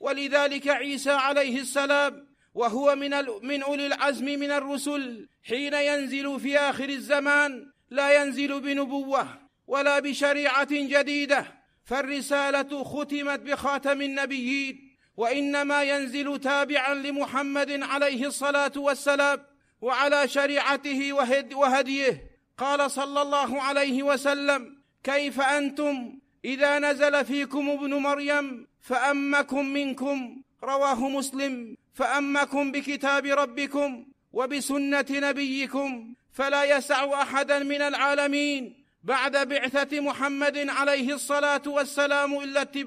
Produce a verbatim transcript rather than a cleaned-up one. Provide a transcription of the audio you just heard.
ولذلك عيسى عليه السلام وهو من, من أولي العزم من الرسل حين ينزل في آخر الزمان لا ينزل بنبوة ولا بشريعة جديدة، فالرسالة ختمت بخاتم النبيين، وإنما ينزل تابعا لمحمد عليه الصلاة والسلام وعلى شريعته وهديه. قال صلى الله عليه وسلم: كيف أنتم إذا نزل فيكم ابن مريم فأمكم منكم؟ رواه مسلم. فأمكم بكتاب ربكم وبسنة نبيكم، فلا يسع أحدا من العالمين بعد بعثة محمد عليه الصلاة والسلام إلا اتباعه.